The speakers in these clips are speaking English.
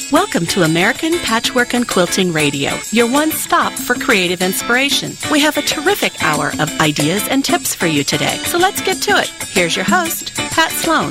Welcome to American Patchwork and Quilting Radio, your one stop for creative inspiration. We have a terrific hour of ideas and tips for you today, so let's get to it. Here's your host, Pat Sloan.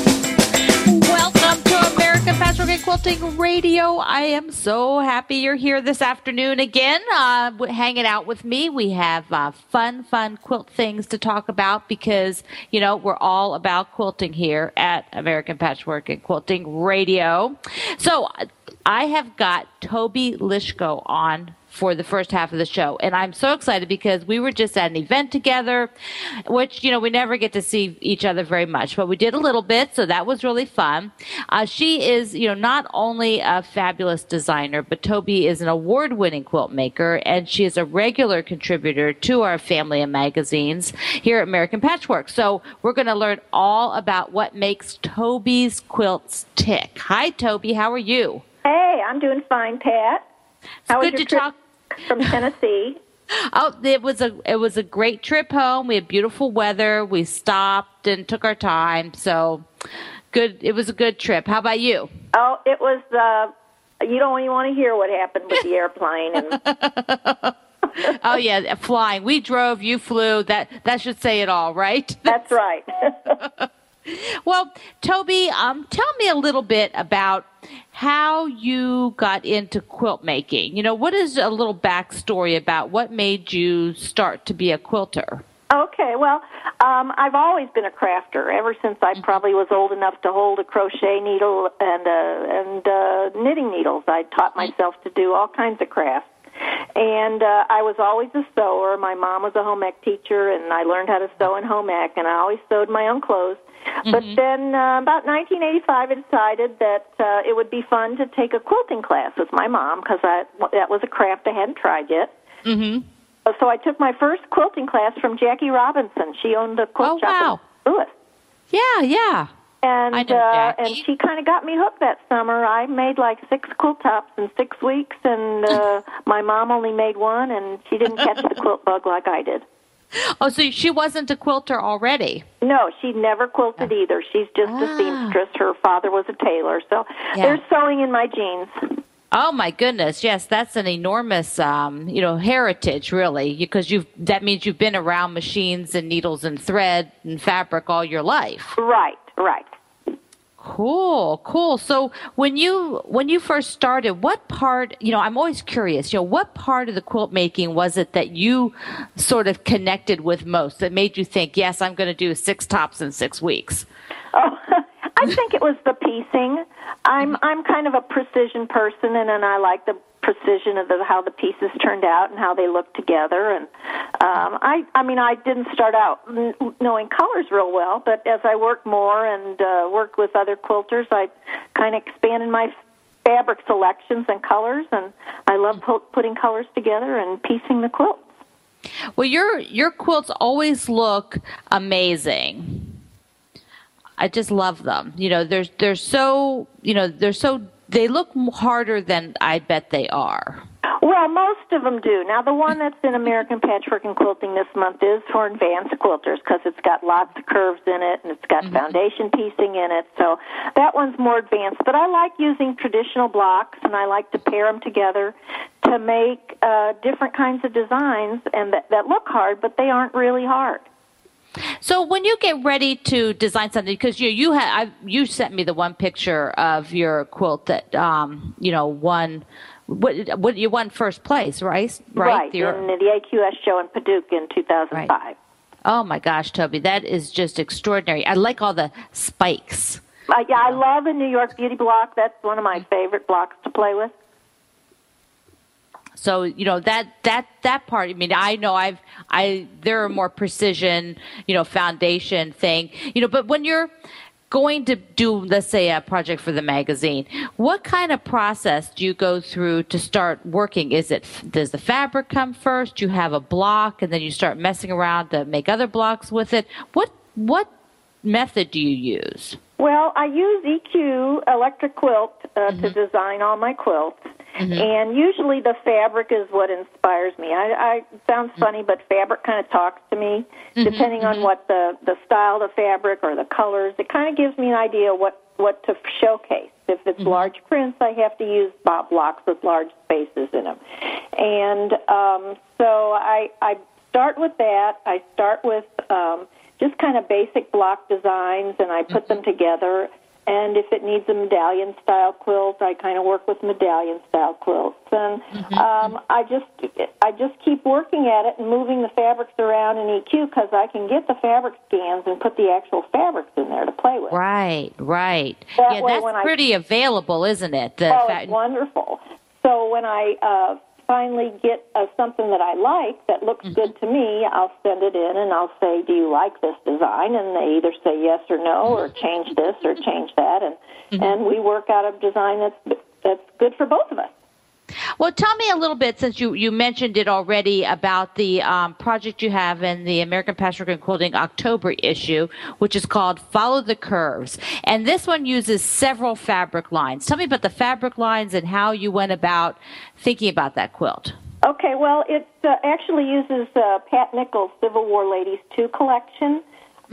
Welcome to American Patchwork and Quilting Radio. I am so happy you're here this afternoon again, hanging out with me. We have fun quilt things to talk about because, we're all about quilting here at American Patchwork and Quilting Radio. So I have got Toby Lishko on for the first half of the show. And I'm so excited because we were just at an event together, which, we never get to see each other very much, but we did a little bit, so that was really fun. She is, not only a fabulous designer, but Toby is an award-winning quilt maker, and she is a regular contributor to our family of magazines here at American Patchwork. So we're going to learn all about what makes Toby's quilts tick. Hi, Toby. How are you? Hey, I'm doing fine, Pat. How was your trip from Tennessee? Oh, it was a great trip home. We had beautiful weather. We stopped and took our time. So good. It was a good trip. How about you? Oh, it was. You don't even want to hear what happened with the airplane. And oh yeah, flying. We drove. You flew. That should say it all, right? That's right. Well, Toby, tell me a little bit about how you got into quilt making. What is a little backstory about what made you start to be a quilter? Okay, well, I've always been a crafter ever since I probably was old enough to hold a crochet needle and knitting needles. I taught myself to do all kinds of crafts. And I was always a sewer. My mom was a home ec teacher, and I learned how to sew in home ec, and I always sewed my own clothes. Mm-hmm. But then about 1985, I decided that it would be fun to take a quilting class with my mom because that was a craft I hadn't tried yet. Mm-hmm. So I took my first quilting class from Jackie Robinson. She owned a quilt shop in Louis. Yeah. And she kind of got me hooked that summer. I made like 6 quilt tops in 6 weeks, and my mom only made one, and she didn't catch the quilt bug like I did. Oh, so she wasn't a quilter already? No, she never quilted either. She's just a seamstress. Her father was a tailor, so there's sewing in my genes. Oh my goodness! Yes, that's an enormous, heritage, really, because that means you've been around machines and needles and thread and fabric all your life. Right. Cool. So when you first started, what part? I'm always curious. What part of the quilt making was it that you sort of connected with most? That made you think, yes, I'm going to do 6 tops in 6 weeks. Oh, I think it was the piecing. I'm kind of a precision person, and I like the precision of how the pieces turned out and how they looked together. And I didn't start out knowing colors real well, but as I worked more and worked with other quilters, I kind of expanded my fabric selections and colors, and I love putting colors together and piecing the quilts. Well, your quilts always look amazing. I just love them. They look harder than I bet they are. Well, most of them do. Now, the one that's in American Patchwork and Quilting this month is for advanced quilters because it's got lots of curves in it and it's got foundation piecing in it. So that one's more advanced. But I like using traditional blocks, and I like to pair them together to make different kinds of designs and that look hard, but they aren't really hard. So when you get ready to design something, because you sent me the one picture of your quilt that won. What you won first place, right? Right. In the AQS show in Paducah in 2005. Right. Oh my gosh, Toby, that is just extraordinary. I like all the spikes. I love the New York Beauty block. That's one of my favorite blocks to play with. So, that part, I know there are more precision, foundation thing, but when you're going to do, let's say, a project for the magazine, what kind of process do you go through to start working? Does the fabric come first? You have a block and then you start messing around to make other blocks with it? What method do you use? Well, I use EQ Electric Quilt to design all my quilts. And usually the fabric is what inspires me. It sounds funny, but fabric kind of talks to me, depending on what the style of the fabric or the colors. It kind of gives me an idea what to showcase. If it's large prints, I have to use blocks with large spaces in them. And so I start with that. I start with just kind of basic block designs, and I put them together. And if it needs a medallion-style quilt, I kind of work with medallion-style quilts. And I just keep working at it and moving the fabrics around in EQ because I can get the fabric scans and put the actual fabrics in there to play with. Right. That way, that's pretty available, isn't it? It's wonderful. So when I finally get something that I like that looks good to me, I'll send it in and I'll say, do you like this design? And they either say yes or no, or change this or change that, and we work out a design that's good for both of us. Well, tell me a little bit, since you mentioned it already, about the project you have in the American Patchwork and Quilting October issue, which is called Follow the Curves. And this one uses several fabric lines. Tell me about the fabric lines and how you went about thinking about that quilt. Okay, well, it actually uses Pat Nichols' Civil War Ladies 2 collection.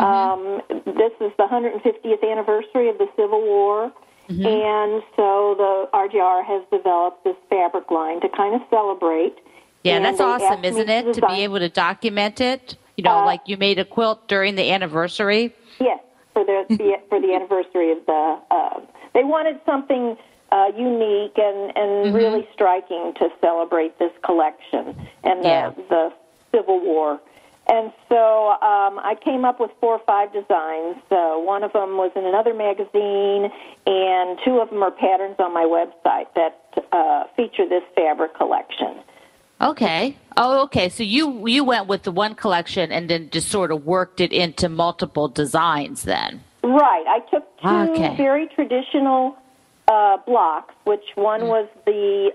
This is the 150th anniversary of the Civil War. And so the RJR has developed this fabric line to kind of celebrate. Yeah, and that's awesome, isn't it? To be able to document it, like you made a quilt during the anniversary. Yes, for the anniversary of the. They wanted something unique and really striking to celebrate this collection and the Civil War. And so I came up with 4 or 5 designs. One of them was in another magazine, and 2 of them are patterns on my website that feature this fabric collection. Okay. Oh, okay. So you went with the one collection and then just sort of worked it into multiple designs then. Right. I took 2 very traditional blocks, which one was the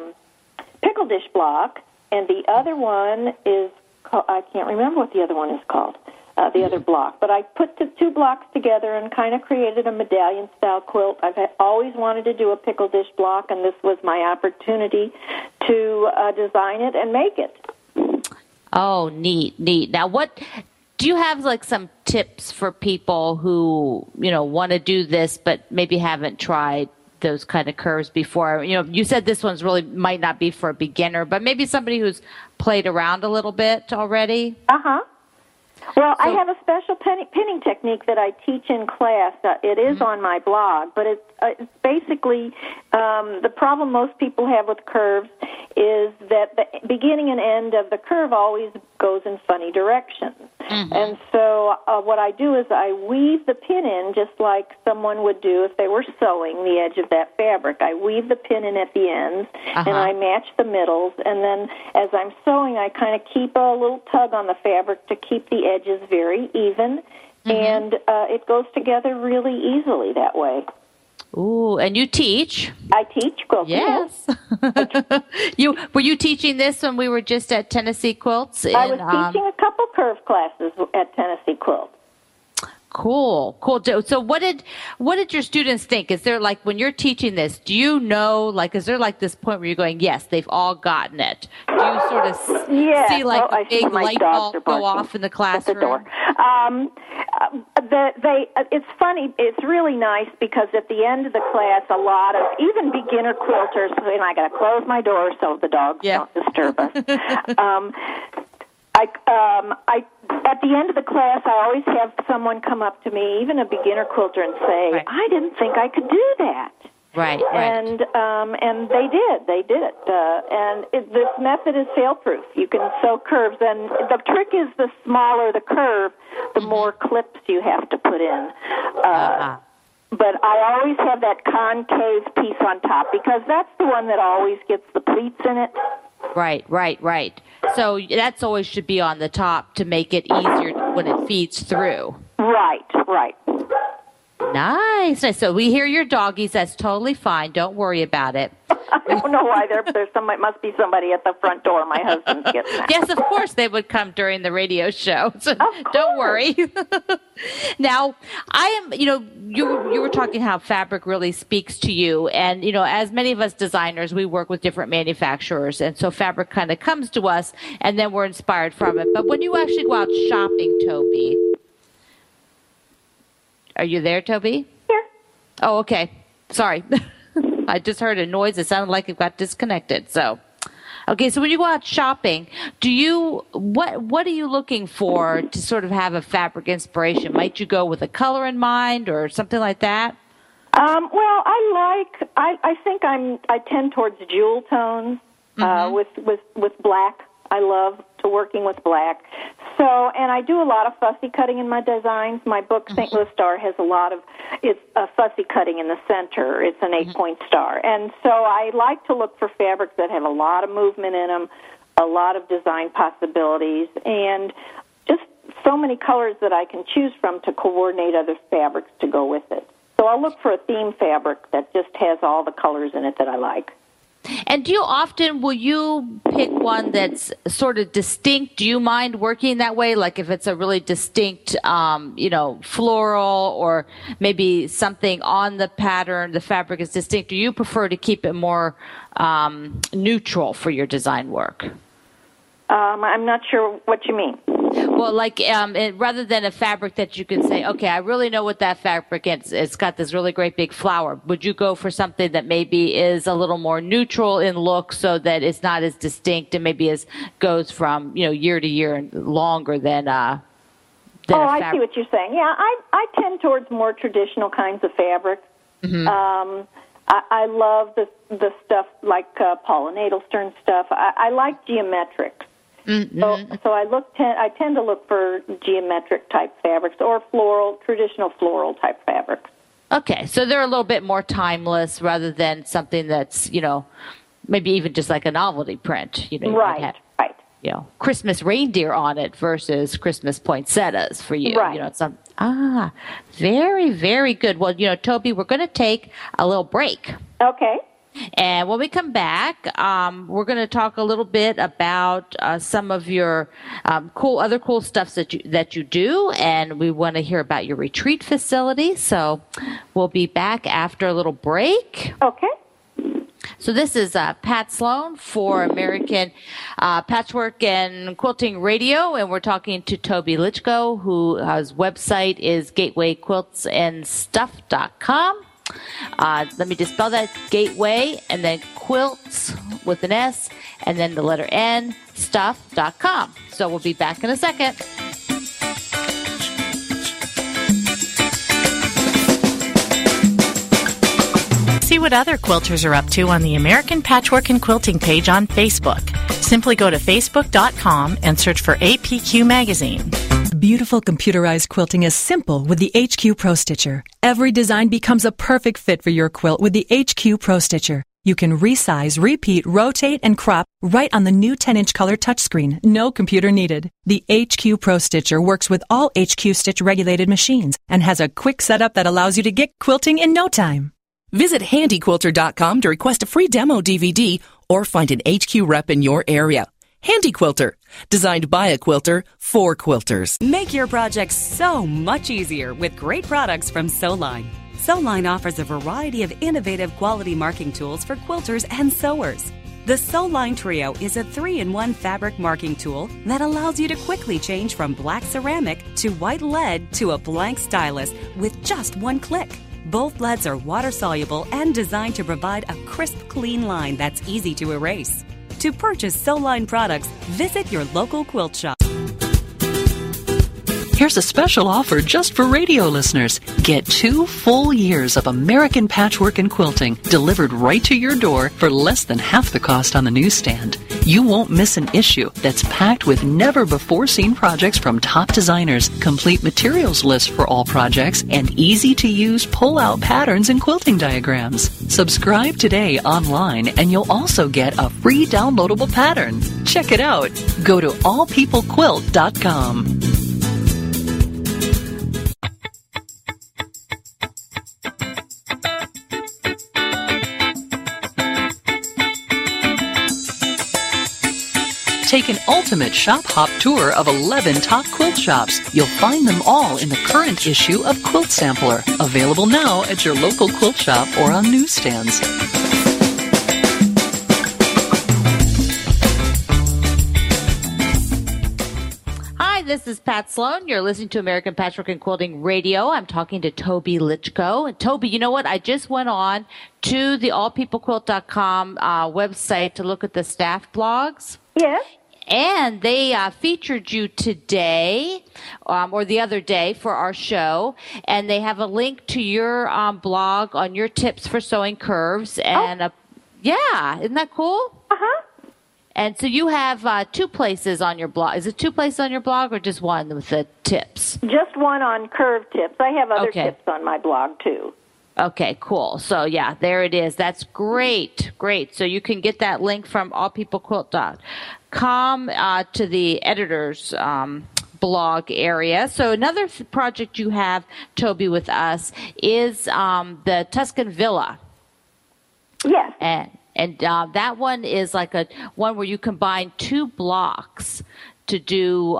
pickle dish block, and the other one is I can't remember what the other one is called, the other block. But I put the 2 blocks together and kind of created a medallion-style quilt. I've always wanted to do a pickle dish block, and this was my opportunity to design it and make it. Oh, neat. Now, what do you have, like, some tips for people who, want to do this but maybe haven't tried those kind of curves before? You said this one's really might not be for a beginner, but maybe somebody who's played around a little bit already. Well, I have a special pinning technique that I teach in class. It is on my blog, but it's basically the problem most people have with curves is that the beginning and end of the curve always goes in funny directions. And so what I do is I weave the pin in just like someone would do if they were sewing the edge of that fabric. I weave the pin in at the ends, and I match the middles, and then as I'm sewing, I kind of keep a little tug on the fabric to keep the edges very even, and it goes together really easily that way. Ooh, and you teach. I teach quilting. Yes. Were you teaching this when we were just at Tennessee Quilts? I was teaching a couple curve classes at Tennessee Quilts. Cool. So what did your students think? Is there, like, when you're teaching this, do you know, like, is there like this point where you're going, yes, they've all gotten it? Do you sort of see like a big light bulb go off in the classroom? At the door. It's funny. It's really nice because at the end of the class, a lot of even beginner quilters, and I got to close my door so the dogs don't disturb us. At the end of the class, I always have someone come up to me, even a beginner quilter, and say, "I didn't think I could do that." Right. And they did. They did it. And this method is fail-proof. You can sew curves, and the trick is the smaller the curve, the more clips you have to put in. But I always have that concave piece on top because that's the one that always gets the pleats in it. Right. So that's always should be on the top to make it easier when it feeds through. Right. Nice. So we hear your doggies. That's totally fine. Don't worry about it. I don't know why there's somebody, must be somebody at the front door. My husband's getting that. Yes, of course they would come during the radio show. So don't worry. Now, you were talking how fabric really speaks to you. And, as many of us designers, we work with different manufacturers. And so fabric kind of comes to us and then we're inspired from it. But when you actually go out shopping, Toby, are you there, Toby? Here. Oh, okay. Sorry. I just heard a noise. It sounded like it got disconnected. So, okay. So when you go out shopping, what are you looking for to sort of have a fabric inspiration? Might you go with a color in mind or something like that? Well, I think I tend towards jewel tones, with black. I love working with black. So, and I do a lot of fussy cutting in my designs. My book, St. Louis Star, has it's a fussy cutting in the center. It's an 8-point star. And so I like to look for fabrics that have a lot of movement in them, a lot of design possibilities, and just so many colors that I can choose from to coordinate other fabrics to go with it. So I'll look for a theme fabric that just has all the colors in it that I like. And will you pick one that's sort of distinct? Do you mind working that way? Like if it's a really distinct, floral or maybe something on the pattern, the fabric is distinct. Do you prefer to keep it more neutral for your design work? I'm not sure what you mean. Well, rather than a fabric that you can say, okay, I really know what that fabric is. It's got this really great big flower. Would you go for something that maybe is a little more neutral in look so that it's not as distinct and maybe goes from, year to year and longer than I see what you're saying. Yeah, I tend towards more traditional kinds of fabrics. Mm-hmm. I love the stuff like Paula Nadelstern stuff. I like geometrics. Mm-hmm. So I tend to look for geometric type fabrics or traditional floral type fabrics. Okay, so they're a little bit more timeless rather than something that's maybe even just like a novelty print. Right. Christmas reindeer on it versus Christmas poinsettias for you. Right. Very, very good. Well, Toby, we're going to take a little break. Okay. And when we come back, we're going to talk a little bit about some of your other cool stuff that you do, and we want to hear about your retreat facility. So we'll be back after a little break. Okay. So this is Pat Sloan for American Patchwork and Quilting Radio, and we're talking to Toby Litchko, whose website is gatewayquiltsandstuff.com. Let me just spell that: Gateway, and then quilts with an S, and then the letter N, stuff.com. So we'll be back in a second. See what other quilters are up to on the American Patchwork and Quilting page on Facebook. Simply go to facebook.com and search for APQ Magazine. Beautiful computerized quilting is simple with the HQ Pro Stitcher. Every design becomes a perfect fit for your quilt with the HQ Pro Stitcher. You can resize, repeat, rotate, and crop right on the new 10-inch color touchscreen. No computer needed. The HQ Pro Stitcher works with all HQ Stitch regulated machines and has a quick setup that allows you to get quilting in no time. Visit HandyQuilter.com to request a free demo DVD or find an HQ rep in your area. Handy Quilter, designed by a quilter for quilters. Make your projects so much easier with great products from Sewline. Sewline offers a variety of innovative quality marking tools for quilters and sewers. The Sewline Trio is a 3-in-1 fabric marking tool that allows you to quickly change from black ceramic to white lead to a blank stylus with just one click. Both leads are water-soluble and designed to provide a crisp, clean line that's easy to erase. To purchase Sewline products, visit your local quilt shop. Here's a special offer just for radio listeners. Get 2 full years of American Patchwork and Quilting delivered right to your door for less than half the cost on the newsstand. You won't miss an issue that's packed with never-before-seen projects from top designers, complete materials lists for all projects, and easy-to-use pull-out patterns and quilting diagrams. Subscribe today online, and you'll also get a free downloadable pattern. Check it out. Go to allpeoplequilt.com. Take an ultimate shop hop tour of 11 top quilt shops. You'll find them all in the current issue of Quilt Sampler, available now at your local quilt shop or on newsstands. Hi, this is Pat Sloan. You're listening to American Patchwork and Quilting Radio. I'm talking to Toby Litchko. And Toby, you know what? I just went on to the allpeoplequilt.com website to look at the staff blogs. Yes. And they featured you today, or the other day for our show, and they have a link to your blog on your tips for sewing curves. And yeah, isn't that cool? Uh-huh. And so you have 2 places on your blog. Is it 2 places on your blog or just one with the tips? Just one on curve tips. I have other tips on my blog, too. Okay, cool. So, yeah, there it is. That's great. Great. So you can get that link from allpeoplequilt.com to the editor's blog area. So another project you have, Toby, with us is the Tuscan Villa. Yes. And that one is like one where you combine 2 blocks to do,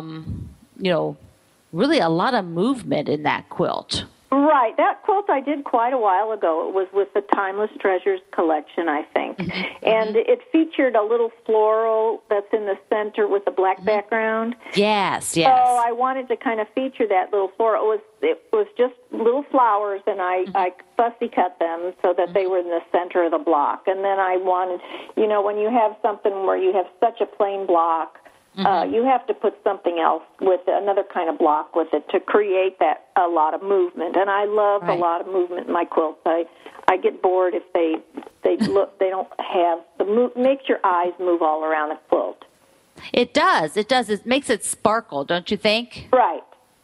really a lot of movement in that quilt. Right. That quilt I did quite a while ago. It was with the Timeless Treasures collection, I think. And it featured a little floral that's in the center with a black background. Yes. So I wanted to kind of feature that little floral. It was just little flowers, and I fussy cut them so that they were in the center of the block. And then I wanted, when you have something where you have such a plain block, you have to put something else with it, another kind of block with it to create a lot of movement. And I love a lot of movement in my quilts. I get bored if they don't have makes your eyes move all around a quilt. It does. It does. It makes it sparkle, don't you think? Right.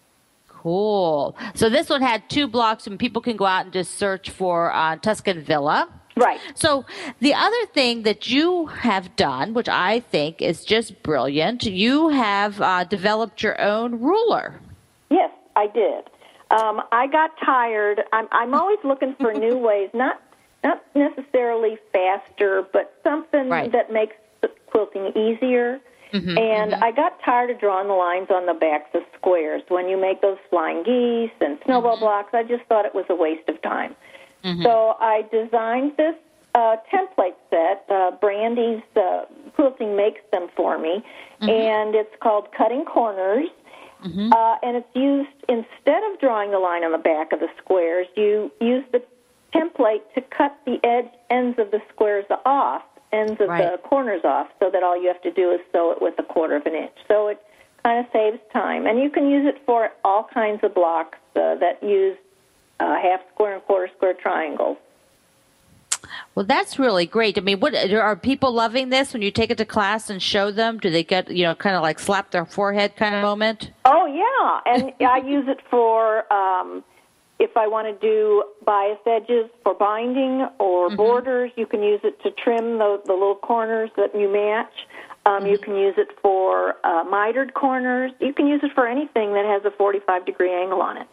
Cool. So this one had 2 blocks, and people can go out and just search for Tuscan Villa. Right. So the other thing that you have done, which I think is just brilliant, you have developed your own ruler. Yes, I did. I got tired. I'm always looking for new ways, not necessarily faster, but something that makes quilting easier. And I got tired of drawing the lines on the backs of squares. When you make those flying geese and snowball blocks, I just thought it was a waste of time. So I designed this template set. Brandy's Quilting makes them for me, and it's called Cutting Corners. And it's used, instead of drawing the line on the back of the squares, you use the template to cut the ends of the squares off, the corners off, so that all you have to do is sew it with 1/4 of an inch. So it kind of saves time. And you can use it for all kinds of blocks that use half square and 1/4 square triangles. Well, that's really great. I mean, are people loving this when you take it to class and show them? Do they get, kind of like slap their forehead kind of moment? Oh, yeah. And I use it for if I want to do bias edges for binding or borders. You can use it to trim the little corners that you match. You can use it for mitered corners. You can use it for anything that has a 45-degree angle on it.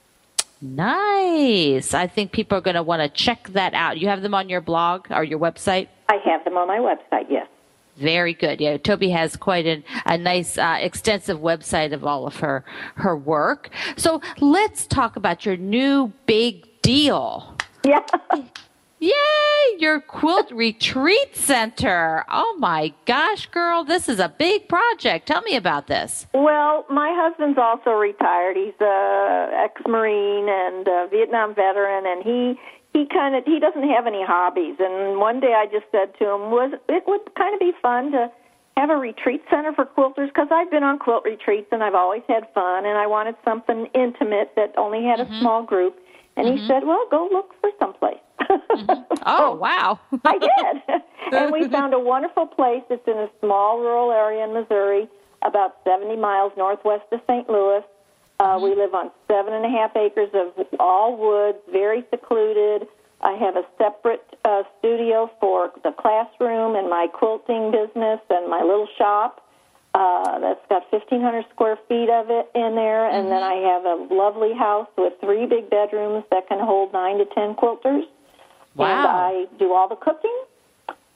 Nice. I think people are going to want to check that out. You have them on your blog or your website? I have them on my website, yes. Very good. Yeah, Toby has quite a nice, extensive website of all of her work. So let's talk about your new big deal. Yeah. Yay! Your quilt retreat center. Oh my gosh, girl, this is a big project. Tell me about this. Well, my husband's also retired. He's a ex-Marine and a Vietnam veteran, and he doesn't have any hobbies. And one day I just said to him, it would kind of be fun to have a retreat center for quilters, because I've been on quilt retreats and I've always had fun, and I wanted something intimate that only had a small group. And he said, well, go look for someplace. Oh, wow. I did. And we found a wonderful place. It's in a small rural area in Missouri, about 70 miles northwest of St. Louis. We live on 7.5 acres of all woods, very secluded. I have a separate studio for the classroom and my quilting business and my little shop. That's got 1,500 square feet of it in there, and then I have a lovely house with 3 big bedrooms that can hold 9 to 10 quilters. Wow. And I do all the cooking,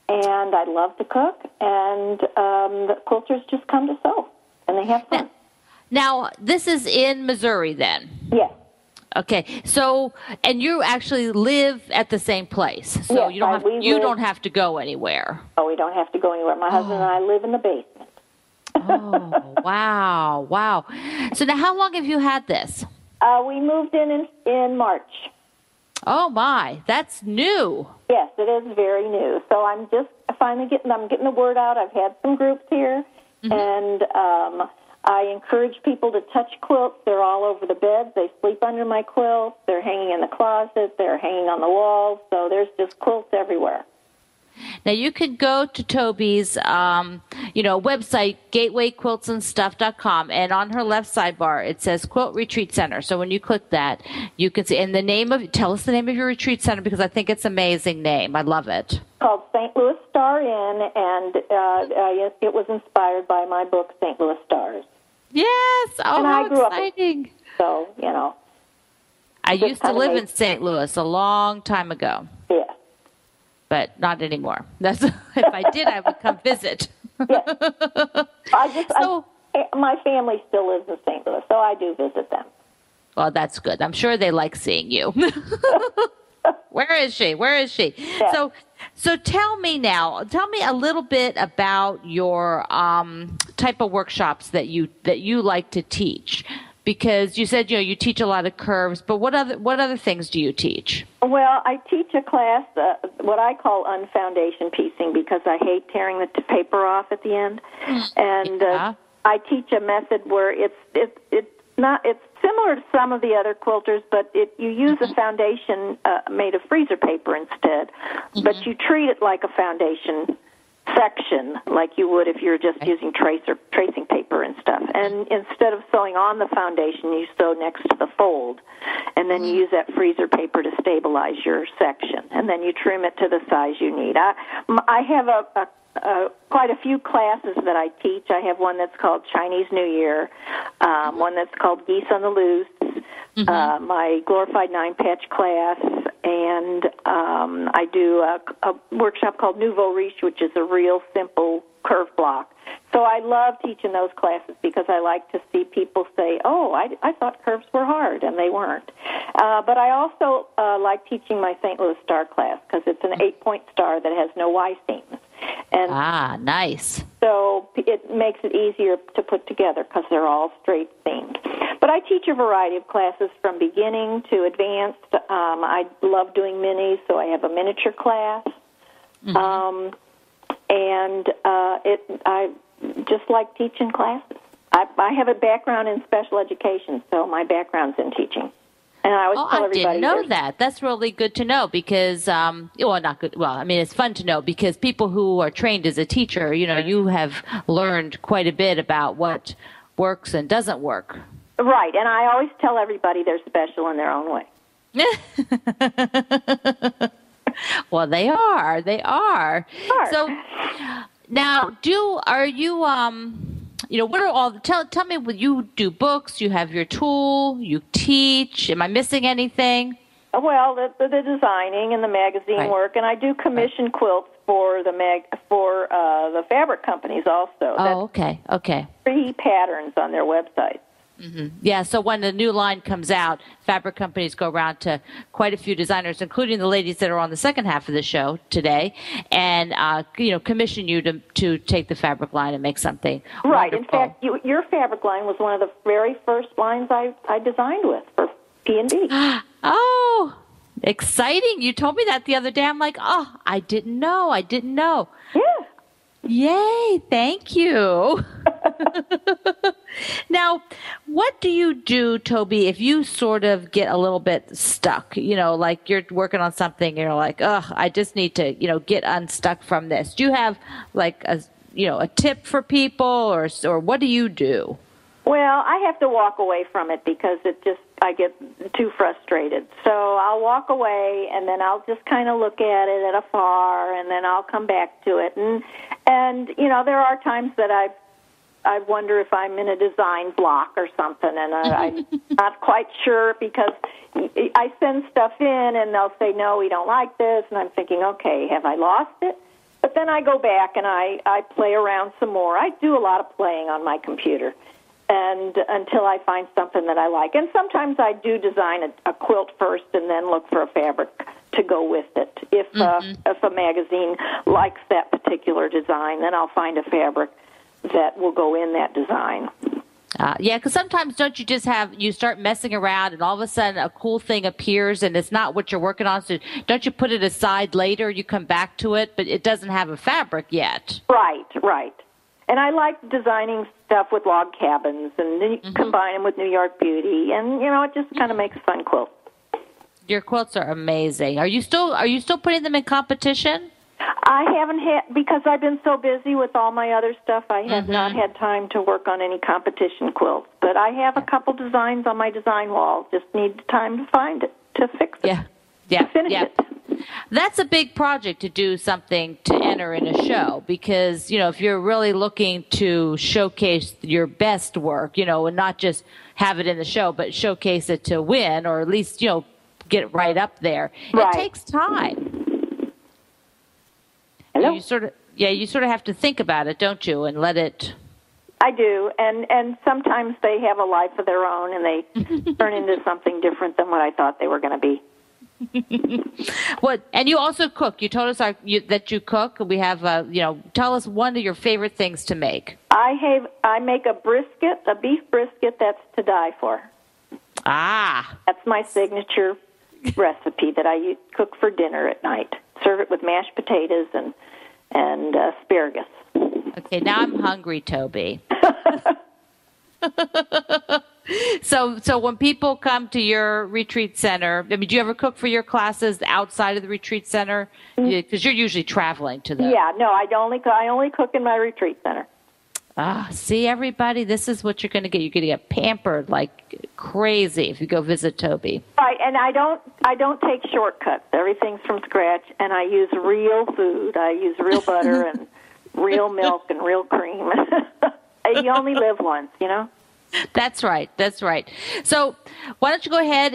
and I love to cook, and the quilters just come to sew, and they have fun. Now, this is in Missouri then? Yes. Okay, so, and you actually live at the same place, so yes, you don't have to go anywhere. Oh, we don't have to go anywhere. My husband and I live in the basement. Oh, wow. So now how long have you had this? We moved in March. Oh, my, that's new. Yes, it is very new. So I'm just finally getting the word out. I've had some groups here, and I encourage people to touch quilts. They're all over the beds. They sleep under my quilts. They're hanging in the closet. They're hanging on the walls. So there's just quilts everywhere. Now, you could go to Toby's, website, gatewayquiltsandstuff.com, and on her left sidebar, it says Quilt Retreat Center. So when you click that, you can see, and tell us the name of your retreat center, because I think it's an amazing name. I love it. It's called St. Louis Star Inn, and it was inspired by my book, St. Louis Stars. Yes. Oh, and how I grew exciting. Up so, I used to live in St. Louis a long time ago. Yeah. But not anymore. If I did, I would come visit. Yes. My family still lives in St. Louis, so I do visit them. Well, that's good. I'm sure they like seeing you. Where is she? Yeah. So tell me a little bit about your type of workshops that you like to teach. Because you said, you teach a lot of curves, but what other things do you teach? Well, I teach a class, what I call unfoundation piecing, because I hate tearing the paper off at the end. And I teach a method where it's similar to some of the other quilters, but you use a foundation made of freezer paper instead, but you treat it like a foundation section, like you would if you were just using tracing paper and stuff. And instead of sewing on the foundation, you sew next to the fold, and then you use that freezer paper to stabilize your section, and then you trim it to the size you need. I have quite a few classes that I teach. I have one that's called Chinese New Year, one that's called Geese on the Loose, my glorified 9-patch class, and I do a workshop called Nouveau Riche, which is a real simple curve block. So I love teaching those classes because I like to see people say, oh, I thought curves were hard, and they weren't. But I also like teaching my St. Louis Star class because it's an 8-point star that has no Y seams. And nice. So it makes it easier to put together because they're all straight seamed. But I teach a variety of classes from beginning to advanced. I love doing minis, so I have a miniature class. I just like teaching classes. I have a background in special education, so my background's in teaching. And I always tell everybody. I didn't know that. That's really good to know because, not good. Well, I mean, it's fun to know because people who are trained as a teacher, you have learned quite a bit about what works and doesn't work. Right. And I always tell everybody they're special in their own way. Well, they are. They are. Sure. So now, are you, what are all, tell me, you do books, you have your tool, you teach, am I missing anything? Well, the designing and the magazine work, and I do commission quilts for the fabric companies also. Oh, okay. Free patterns on their website. Yeah, so when the new line comes out, fabric companies go around to quite a few designers, including the ladies that are on the second half of the show today, and commission you to take the fabric line and make something right. wonderful. In fact, your fabric line was one of the very first lines I designed with for P&D. Oh, exciting! You told me that the other day. I'm like, oh, I didn't know. Yeah. Yay! Thank you. Now, what do you do, Toby, if you sort of get a little bit stuck? Like you're working on something, and you're like, oh, I just need to, get unstuck from this. Do you have like a tip for people, or what do you do? Well, I have to walk away from it because I get too frustrated. So I'll walk away, and then I'll just kind of look at it at afar, and then I'll come back to it. And there are times that I wonder if I'm in a design block or something, and I'm not quite sure because I send stuff in, and they'll say, no, we don't like this, and I'm thinking, okay, have I lost it? But then I go back and I play around some more. I do a lot of playing on my computer, and until I find something that I like. And sometimes I do design a quilt first and then look for a fabric to go with it. If a magazine likes that particular design, then I'll find a fabric that will go in that design. Yeah, because sometimes don't you just you start messing around and all of a sudden a cool thing appears and it's not what you're working on, so don't you put it aside later, you come back to it, but it doesn't have a fabric yet. Right. And I like designing stuff with log cabins and combine them with New York Beauty, and it just kind of makes a fun quilt. Your quilts are amazing. Are you still putting them in competition? I haven't had, because I've been so busy with all my other stuff, I have not had time to work on any competition quilts. But I have a couple designs on my design wall. Just need time to find it, to fix it, to finish it. That's a big project to do something to enter in a show, because, if you're really looking to showcase your best work, and not just have it in the show, but showcase it to win, or at least, get it right up there. Right. It takes time. Hello? You sort of have to think about it, don't you, and let it... I do, and sometimes they have a life of their own, and they turn into something different than what I thought they were going to be. And you also cook. You told us that you cook. We have, tell us one of your favorite things to make. I make a beef brisket that's to die for. That's my signature recipe that I cook for dinner at night. Serve it with mashed potatoes and asparagus. Okay, now I'm hungry, Toby. So when people come to your retreat center, do you ever cook for your classes outside of the retreat center? Because you're usually traveling to them. Yeah, no, I only cook in my retreat center. See, everybody, this is what you're going to get. You're going to get pampered like crazy if you go visit Toby. Right, and I don't take shortcuts. Everything's from scratch, and I use real food. I use real butter and real milk and real cream. You only live once, That's right. So why don't you go ahead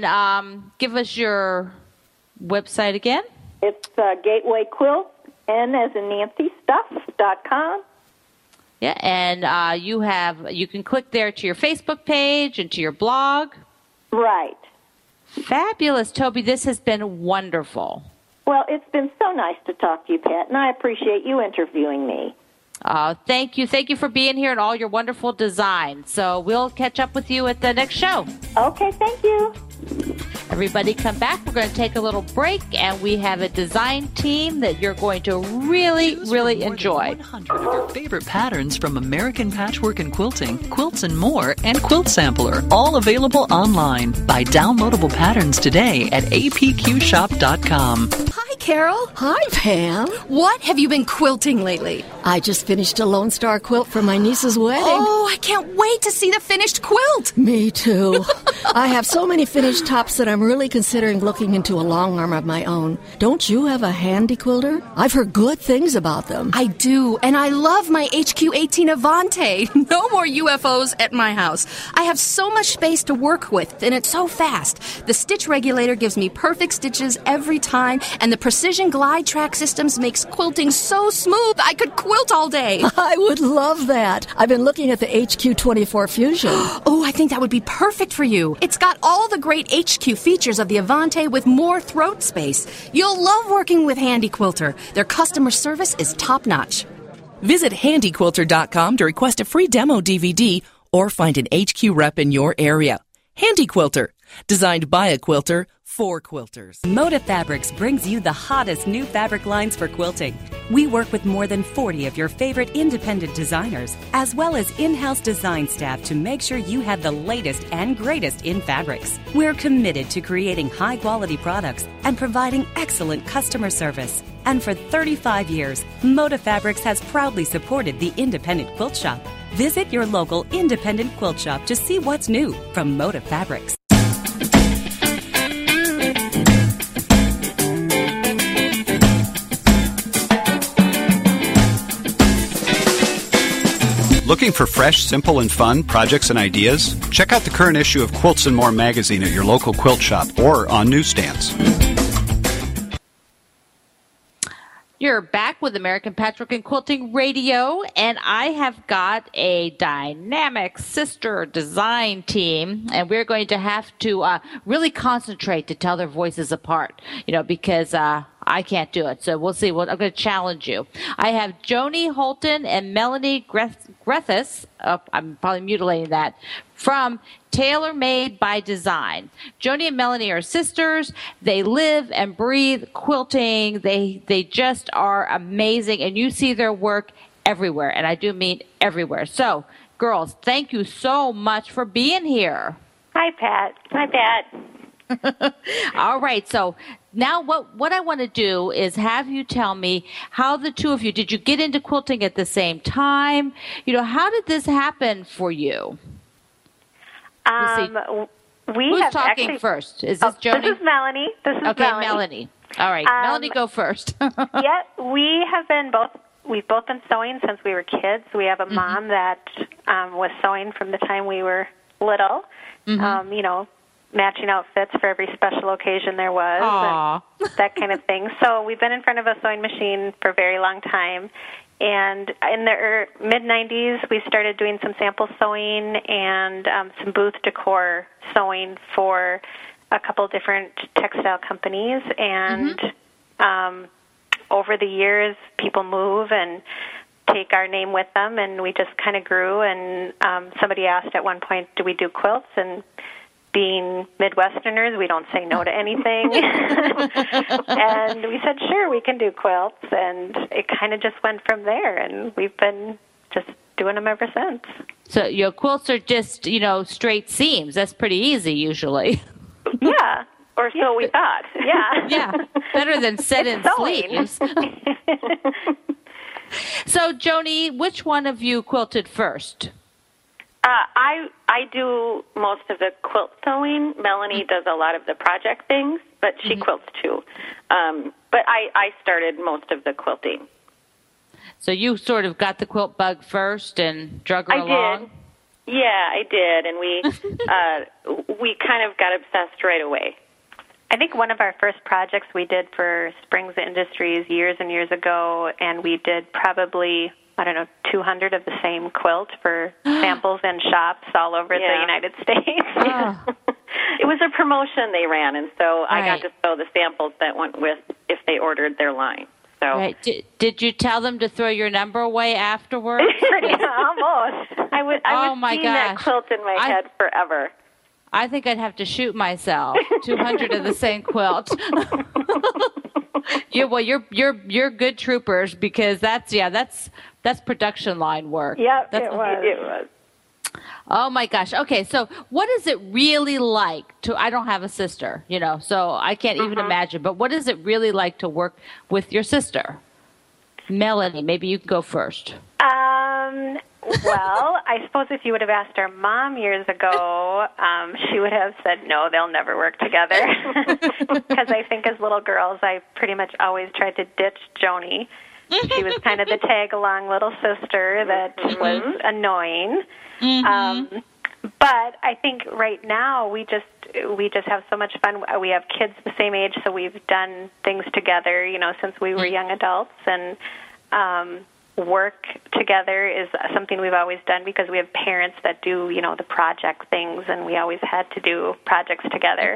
and give us your website again? It's Gateway Quilt, N as in Nancy, stuff.com. Yeah, and you can click there to your Facebook page and to your blog. Right. Fabulous, Toby. This has been wonderful. Well, it's been so nice to talk to you, Pat, and I appreciate you interviewing me. Thank you. Thank you for being here and all your wonderful designs. So we'll catch up with you at the next show. Okay, thank you. Everybody come back. We're going to take a little break, and we have a design team that you're going to really, really enjoy. 100 of your favorite patterns from American Patchwork and Quilting, Quilts and More, and Quilt Sampler, all available online. Buy downloadable patterns today at apqshop.com. Hi, Carol. Hi, Pam. What have you been quilting lately? I just finished a Lone Star quilt for my niece's wedding. Oh, I can't wait to see the finished quilt. Me too. I have so many finished tops that I'm really considering looking into a long arm of my own. Don't you have a handy quilter? I've heard good things about them. I do, and I love my HQ18 Avante. No more UFOs at my house. I have so much space to work with, and it's so fast. The stitch regulator gives me perfect stitches every time, and the Precision Glide Track systems makes quilting so smooth I could quilt all day. I would love that. I've been looking at the HQ24 Fusion. Oh, I think that would be perfect for you. It's got all the great HQ features of the Avante with more throat space. You'll love working with Handy Quilter. Their customer service is top-notch. Visit handyquilter.com to request a free demo DVD or find an HQ rep in your area. Handy Quilter, designed by a quilter for quilters. Moda Fabrics brings you the hottest new fabric lines for quilting. We work with more than 40 of your favorite independent designers, as well as in-house design staff to make sure you have the latest and greatest in fabrics. We're committed to creating high-quality products and providing excellent customer service. And for 35 years, Moda Fabrics has proudly supported the independent quilt shop. Visit your local independent quilt shop to see what's new from Moda Fabrics. Looking for fresh, simple, and fun projects and ideas? Check out the current issue of Quilts and More magazine at your local quilt shop or on newsstands. You're back with American Patchwork and Quilting Radio, and I have got a dynamic sister design team, and we're going to have to really concentrate to tell their voices apart, because I can't do it. So we'll see. I'm going to challenge you. I have Joni Holton and Melanie Grethis. I'm probably mutilating that. From Tailor Made by Design. Joni and Melanie are sisters. They live and breathe quilting. They just are amazing, and you see their work everywhere, and I do mean everywhere. So, girls, thank you so much for being here. Hi, Pat. Hi, Pat. All right, so now what I want to do is have you tell me how the two of you, did you get into quilting at the same time? How did this happen for you? Who's talking first? Is this Joni? This is Melanie. Okay, Melanie. All right, Melanie, go first. Yeah, we've both been sewing since we were kids. We have a mom that was sewing from the time we were little. Matching outfits for every special occasion there was, and that kind of thing. So we've been in front of a sewing machine for a very long time. And in the mid-'90s, we started doing some sample sewing and some booth decor sewing for a couple different textile companies. And over the years, people move and take our name with them, and we just kind of grew. And somebody asked at one point, do we do quilts? And being Midwesterners, we don't say no to anything. And we said, sure, we can do quilts. And it kind of just went from there, and we've been just doing them ever since. So your quilts are just, straight seams. That's pretty easy usually. Yeah, or so we thought. Yeah. Yeah, better than set-in sleeves. So, Joni, which one of you quilted first? I do most of the quilt sewing. Melanie does a lot of the project things, but she quilts too. But I started most of the quilting. So you sort of got the quilt bug first and drug her along? Did. Yeah, I did, and we kind of got obsessed right away. I think one of our first projects we did for Springs Industries years and years ago, and we did probably 200 of the same quilt for samples in shops all over the United States. Oh. It was a promotion they ran, and so I got to sew the samples that went with if they ordered their line. So, right. Did you tell them to throw your number away afterwards? Almost. I was seeing that quilt in my head forever. I think I'd have to shoot myself. 200 of the same quilt. You're good troopers, because that's production line work. Yep, it was. Oh my gosh. Okay, so what is it really like I don't have a sister, so I can't even imagine, but what is it really like to work with your sister? Melanie, maybe you can go first. Well, I suppose if you would have asked our mom years ago, she would have said, no, they'll never work together. Because I think as little girls, I pretty much always tried to ditch Joni. She was kind of the tag-along little sister that was annoying. But I think right now we just have so much fun. We have kids the same age, so we've done things together, since we were young adults. And work together is something we've always done because we have parents that do, the project things, and we always had to do projects together.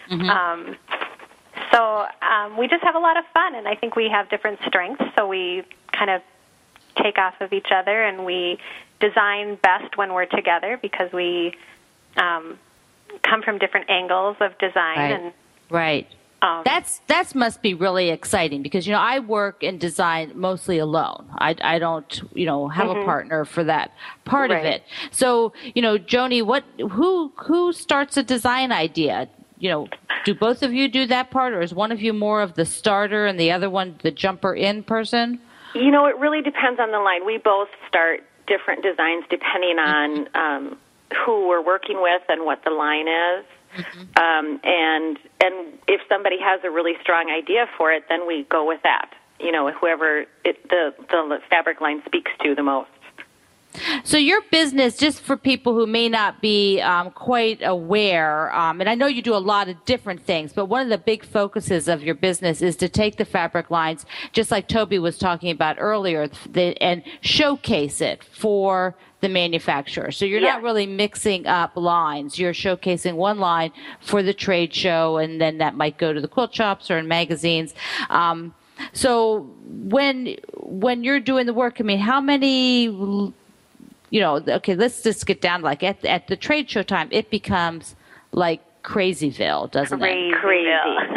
So we just have a lot of fun, and I think we have different strengths, so we kind of take off of each other, and we design best when we're together because we come from different angles of design. Right. That must be really exciting because, I work in design mostly alone. I don't, have a partner for that part of it. So, Joni, who starts a design idea? Do both of you do that part, or is one of you more of the starter and the other one the jumper in person? It really depends on the line. We both start different designs depending on who we're working with and what the line is. And if somebody has a really strong idea for it, then we go with that. Whoever the fabric line speaks to the most. So your business, just for people who may not be quite aware, and I know you do a lot of different things, but one of the big focuses of your business is to take the fabric lines, just like Toby was talking about earlier, and showcase it for the manufacturer. So you're not really mixing up lines. You're showcasing one line for the trade show, and then that might go to the quilt shops or in magazines. So when you're doing the work, I mean, how many... okay, let's just get down at the trade show time, it becomes like Crazyville, doesn't it? Crazy.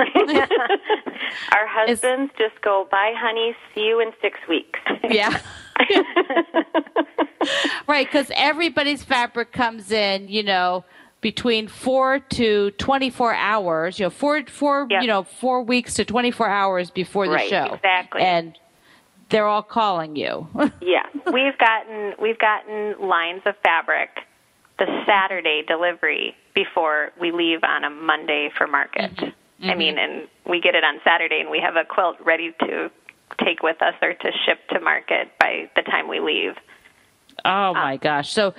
Our husbands just go, bye, honey, see you in 6 weeks. Yeah. Right, because everybody's fabric comes in, between 4 to 24 hours, 4 weeks to 24 hours before the show. Exactly. And they're all calling you. Yeah. We've gotten lines of fabric the Saturday delivery before we leave on a Monday for market. Mm-hmm. I mean, and we get it on Saturday, and we have a quilt ready to take with us or to ship to market by the time we leave. Oh my gosh! So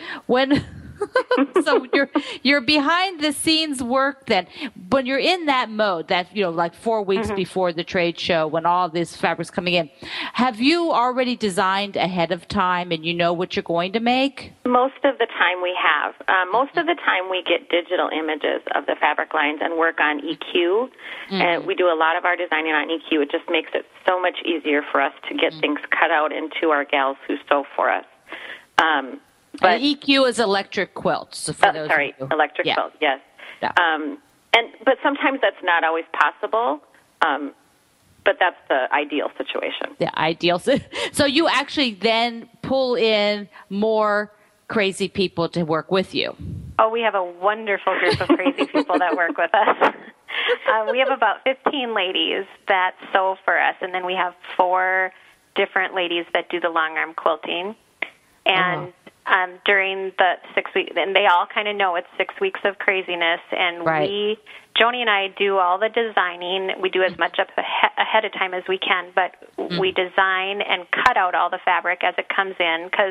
so you're behind the scenes work then. When you're in that mode, that like 4 weeks before the trade show, when all this fabric's coming in, have you already designed ahead of time and you know what you're going to make? Most of the time we have. Most of the time we get digital images of the fabric lines and work on EQ. And we do a lot of our designing on EQ. It just makes it so much easier for us to get things cut out into our gals who sew for us. But EQ is electric quilts. Electric quilts, yes. Yeah. But sometimes that's not always possible. But that's the ideal situation. The ideal. So you actually then pull in more crazy people to work with you. Oh, we have a wonderful group of crazy people that work with us. We have about 15 ladies that sew for us, and then we have 4 different ladies that do the long arm quilting. And during the 6 weeks, and they all kind of know it's 6 weeks of craziness, and Joni and I do all the designing. We do as much up ahead of time as we can, but we design and cut out all the fabric as it comes in, because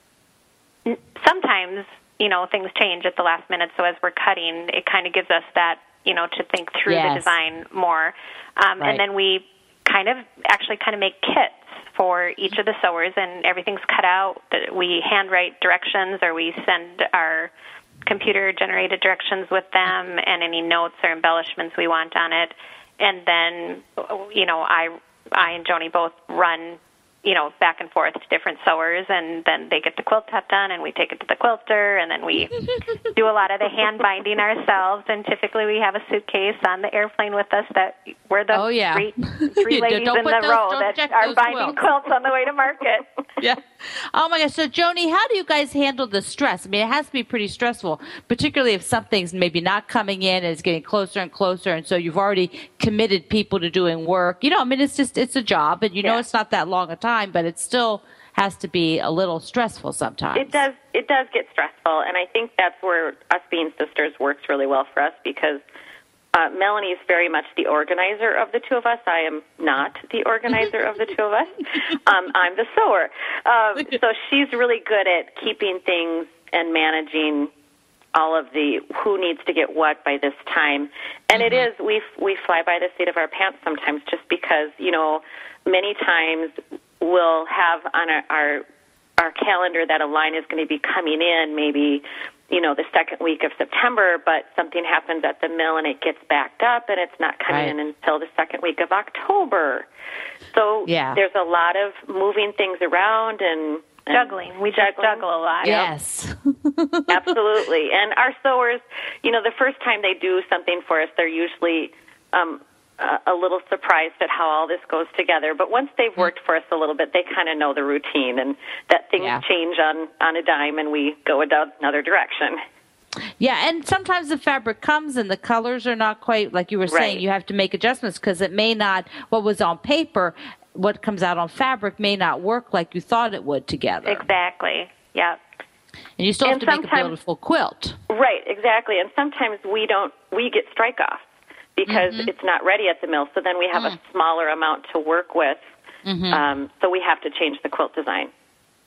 sometimes, things change at the last minute, so as we're cutting, it kind of gives us that, to think through the design more. And then we kind of make kits for each of the sewers, and everything's cut out. We handwrite directions, or we send our computer-generated directions with them and any notes or embellishments we want on it. And then, I and Joni both run, back and forth to different sewers, and then they get the quilt top done, and we take it to the quilter, and then we do a lot of the hand binding ourselves. And typically we have a suitcase on the airplane with us that we're the three ladies in the row that are binding quilts on the way to market. Yeah. Oh my gosh. So Joni, how do you guys handle the stress? I mean, it has to be pretty stressful, particularly if something's maybe not coming in and it's getting closer and closer, and so you've already committed people to doing work. It's a job, and it's not that long a time, but it still has to be a little stressful sometimes. It does get stressful, and I think that's where us being sisters works really well for us, because Melanie is very much the organizer of the two of us. I am not the organizer of the two of us. I'm the sewer. So she's really good at keeping things and managing all of the who needs to get what by this time. And it is, we fly by the seat of our pants sometimes, just because, many times we'll have on our calendar that a line is going to be coming in maybe, the second week of September, but something happens at the mill and it gets backed up, and it's not coming in until the second week of October. So there's a lot of moving things around and juggling. We juggle a lot. Yes. Absolutely. And our sewers, the first time they do something for us, they're usually a little surprised at how all this goes together. But once they've worked for us a little bit, they kind of know the routine, and that things change on a dime and we go another direction. Yeah, and sometimes the fabric comes and the colors are not quite, like you were saying, you have to make adjustments, because it may not, what was on paper, what comes out on fabric may not work like you thought it would together. Exactly, yeah. And you still have to make a beautiful quilt. Right, exactly. And sometimes we get strike-offs, because it's not ready at the mill, so then we have a smaller amount to work with, so we have to change the quilt design.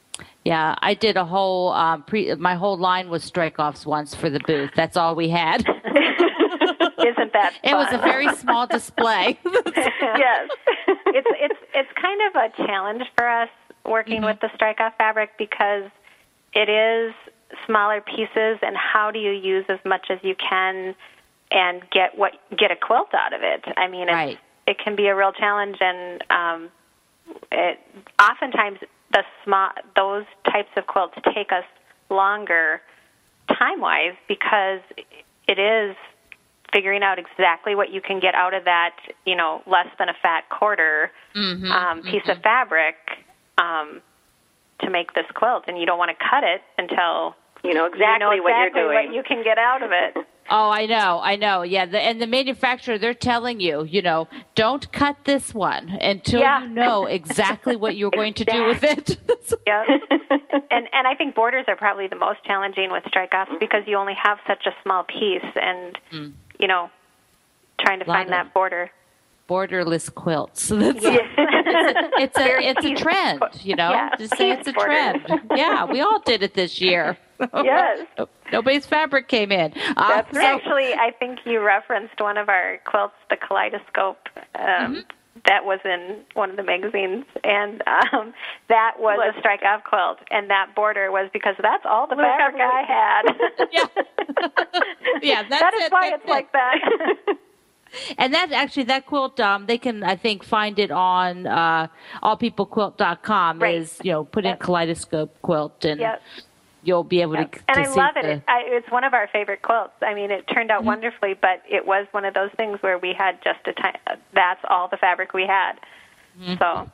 Yeah, I did a whole my whole line was strike-offs once for the booth. That's all we had. Isn't that fun? It was a very small display. Yes. It's kind of a challenge for us working with the strike-off fabric because it is smaller pieces, and how do you use as much as you can and get a quilt out of it? I mean, it can be a real challenge, and oftentimes those types of quilts take us longer time-wise because it is figuring out exactly what you can get out of that, less than a fat quarter piece of fabric to make this quilt, and you don't want to cut it until you know exactly what you're doing. What you can get out of it. Oh, I know. Yeah, and the manufacturer, they're telling you, don't cut this one until you know exactly what you're going to do with it. Yeah. And I think borders are probably the most challenging with strike-offs because you only have such a small piece, and trying to find that border. Borderless quilts. It's a trend, Just say it's a trend. Yeah, we all did it this year. Yes. Nobody's fabric came in. That's right. Actually, I think you referenced one of our quilts, the Kaleidoscope, that was in one of the magazines, and that was a strike-off quilt, and that border was because that's all the fabric I had. Yeah, that is why it's like that. And that quilt, they can, I think, find it on allpeoplequilt.com. Right. Is put in Kaleidoscope quilt, and you'll be able to. And to I see love it. It's one of our favorite quilts. I mean, it turned out wonderfully, but it was one of those things where we had just that's all the fabric we had. So,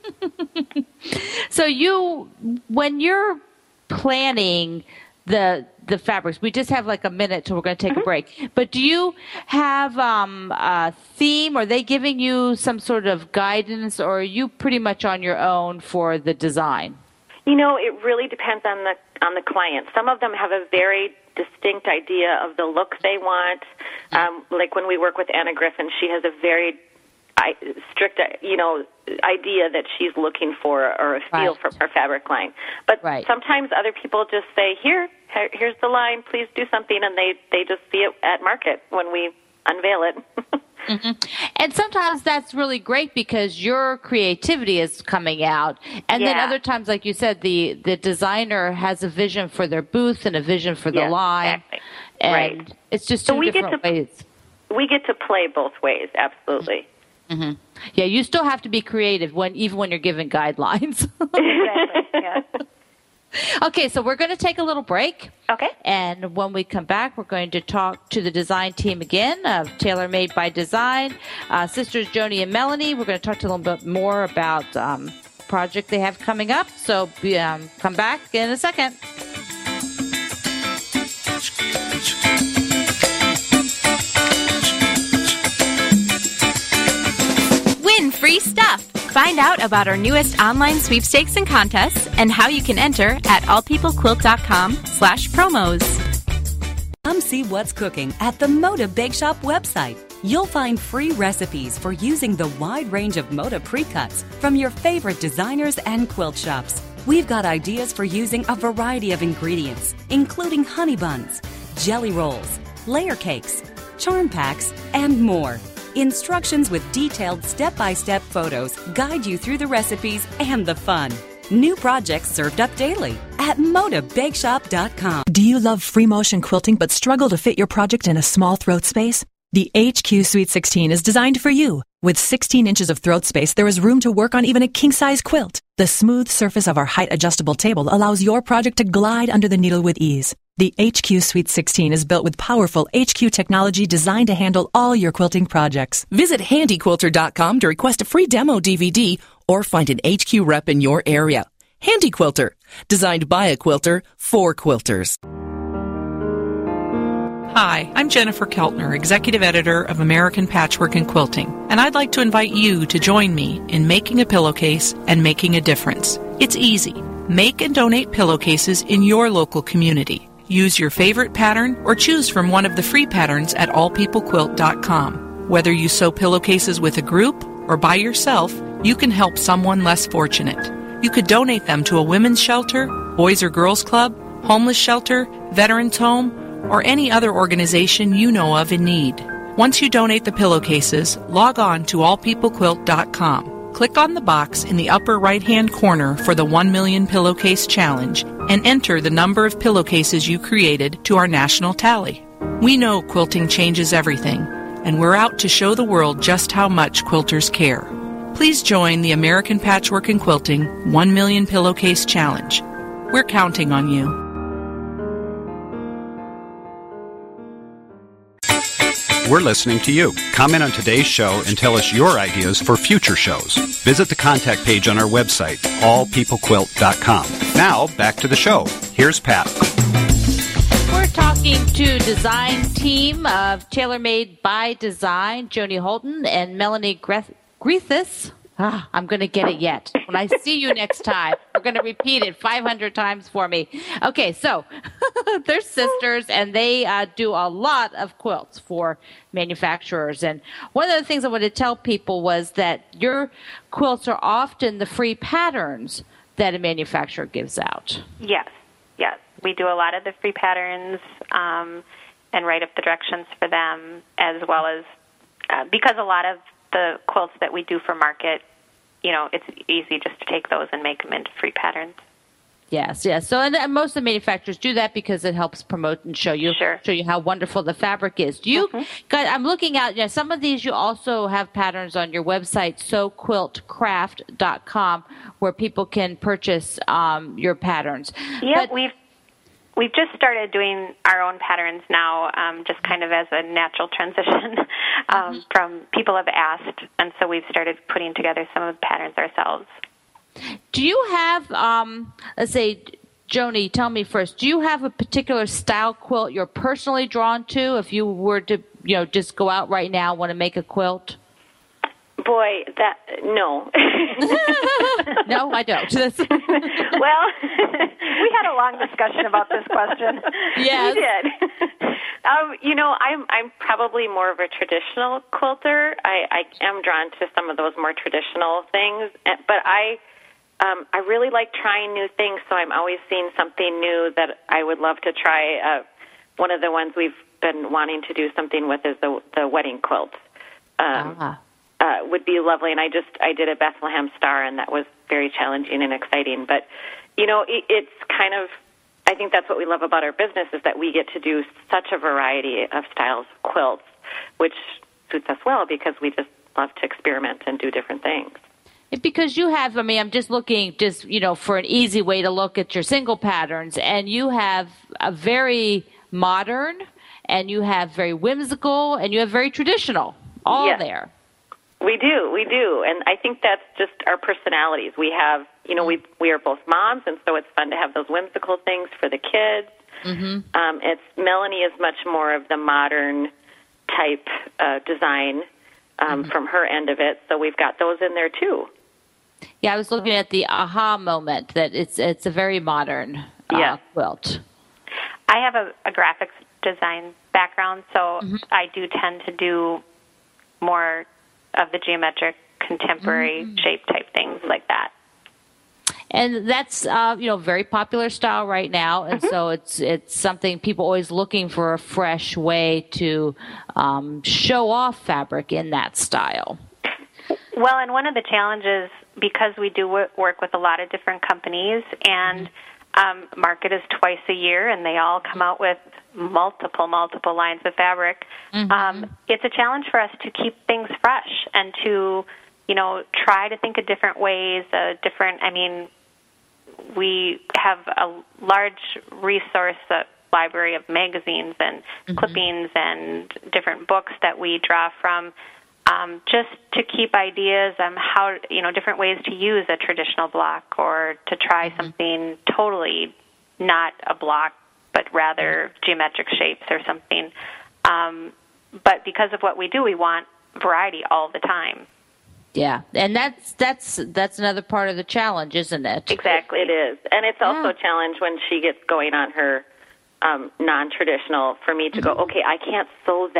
when you're planning the fabrics, we just have like a minute till we're going to take a break. But do you have a theme? Are they giving you some sort of guidance, or are you pretty much on your own for the design? It really depends on the client. Some of them have a very distinct idea of the look they want. Like when we work with Anna Griffin, she has a very strict, idea that she's looking for or a feel for her fabric line. But sometimes other people just say, here's the line, please do something, and they just see it at market when we unveil it. And sometimes that's really great because your creativity is coming out. And then other times, like you said, the designer has a vision for their booth and a vision for the line. Exactly. And it's just two different ways. We get to play both ways, absolutely. Mm-hmm. Yeah, you still have to be creative even when you're given guidelines. Exactly, yeah. Okay, so we're going to take a little break. Okay. And when we come back, we're going to talk to the design team again of Tailor Made by Design, sisters Joni and Melanie. We're going to talk to them a little bit more about project they have coming up. So come back in a second. Win free stuff. Find out about our newest online sweepstakes and contests and how you can enter at allpeoplequilt.com/promos. Come see what's cooking at the Moda Bake Shop website. You'll find free recipes for using the wide range of Moda pre-cuts from your favorite designers and quilt shops. We've got ideas for using a variety of ingredients, including honey buns, jelly rolls, layer cakes, charm packs, and more. Instructions with detailed step-by-step photos guide you through the recipes and the fun. New projects served up daily at modabakeshop.com. Do you love free motion quilting but struggle to fit your project in a small throat space? The HQ Suite 16 is designed for you. With 16 inches of throat space, there is room to work on even a king-size quilt. The smooth surface of our height-adjustable table allows your project to glide under the needle with ease. The HQ Suite 16 is built with powerful HQ technology designed to handle all your quilting projects. Visit handyquilter.com to request a free demo DVD or find an HQ rep in your area. Handy Quilter, designed by a quilter for quilters. Hi, I'm Jennifer Keltner, Executive Editor of American Patchwork and Quilting, and I'd like to invite you to join me in making a pillowcase and making a difference. It's easy. Make and donate pillowcases in your local community. Use your favorite pattern or choose from one of the free patterns at allpeoplequilt.com. Whether you sew pillowcases with a group or by yourself, you can help someone less fortunate. You could donate them to a women's shelter, boys or girls club, homeless shelter, veterans home, or any other organization you know of in need. Once you donate the pillowcases, log on to allpeoplequilt.com. Click on the box in the upper right-hand corner for the 1 Million Pillowcase Challenge and enter the number of pillowcases you created to our national tally. We know quilting changes everything, and we're out to show the world just how much quilters care. Please join the American Patchwork and Quilting 1 Million Pillowcase Challenge. We're counting on you. We're listening to you. Comment on today's show and tell us your ideas for future shows. Visit the contact page on our website, allpeoplequilt.com. Now, back to the show. Here's Pat. We're talking to design team of TaylorMade by Design, Joni Holton and Melanie Griethis. I'm going to get it yet. When I see you next time, we're going to repeat it 500 times for me. Okay, so they're sisters, and they do a lot of quilts for manufacturers. And one of the things I wanted to tell people was that your quilts are often the free patterns that a manufacturer gives out. Yes. We do a lot of the free patterns and write up the directions for them, as well as because a lot of the quilts that we do for market, it's easy just to take those and make them into free patterns. Yes. So, and most of the manufacturers do that because it helps promote and show you how wonderful the fabric is. Do you? Guys, I'm looking at some of these. You also have patterns on your website, SoQuiltCraft.com, where people can purchase your patterns. Yeah, We've just started doing our own patterns now, just kind of as a natural transition from people have asked, and so we've started putting together some of the patterns ourselves. Do you have, let's say, Joni, tell me first, do you have a particular style quilt you're personally drawn to if you were to, just go out right now and want to make a quilt? Boy, no. No, I don't. Well, we had a long discussion about this question. We Yes. did. I'm probably more of a traditional quilter. I am drawn to some of those more traditional things, but I really like trying new things, so I'm always seeing something new that I would love to try. One of the ones we've been wanting to do something with is the wedding quilt. Would be lovely, and I did a Bethlehem Star, and that was very challenging and exciting. But it's kind of, I think that's what we love about our business, is that we get to do such a variety of styles of quilts, which suits us well because we just love to experiment and do different things. Because you have, I'm just looking for an easy way to look at your single patterns, and you have a very modern, and you have very whimsical, and you have very traditional, all there. We do, and I think that's just our personalities. We have, we are both moms, and so it's fun to have those whimsical things for the kids. Mm-hmm. Melanie is much more of the modern type design from her end of it, so we've got those in there too. Yeah, I was looking at the aha moment that it's a very modern quilt. I have a graphics design background, so I do tend to do more of the geometric, contemporary shape type things like that. And that's very popular style right now, and so it's something people always looking for a fresh way to show off fabric in that style. Well, and one of the challenges, because we do work with a lot of different companies, and market is twice a year, and they all come out with multiple lines of fabric. It's a challenge for us to keep things fresh and to, try to think of different ways, we have a large resource library of magazines and clippings and different books that we draw from, just to keep ideas on how, different ways to use a traditional block or to try something totally not a block, but rather geometric shapes or something. But because of what we do, we want variety all the time. Yeah, and that's another part of the challenge, isn't it? Exactly, it is. And it's also a challenge when she gets going on her non-traditional for me to go, okay, I can't sew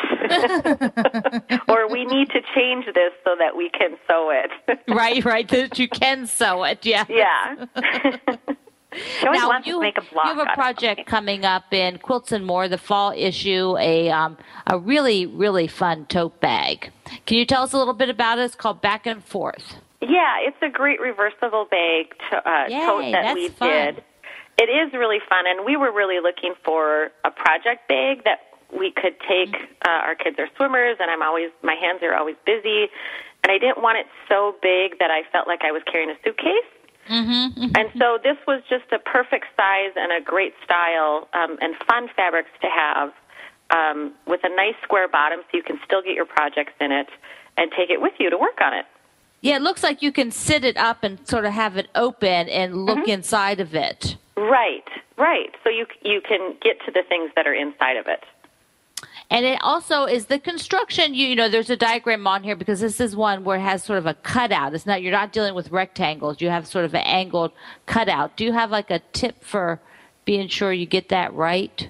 that. Or we need to change this so that we can sew it. right, that you can sew it, yeah. Yeah. Now, you have a project coming up in Quilts and More, the fall issue, a really, really fun tote bag. Can you tell us a little bit about it? It's called Back and Forth. Yeah, it's a great reversible bag tote that we did. It is really fun, and we were really looking for a project bag that we could take. Our kids are swimmers, and my hands are always busy, and I didn't want it so big that I felt like I was carrying a suitcase. And so this was just a perfect size and a great style and fun fabrics to have with a nice square bottom so you can still get your projects in it and take it with you to work on it. Yeah, it looks like you can sit it up and sort of have it open and look inside of it. Right. So you can get to the things that are inside of it. And it also is the construction, you know, there's a diagram on here because this is one where it has sort of a cutout. You're not dealing with rectangles. You have sort of an angled cutout. Do you have like a tip for being sure you get that right?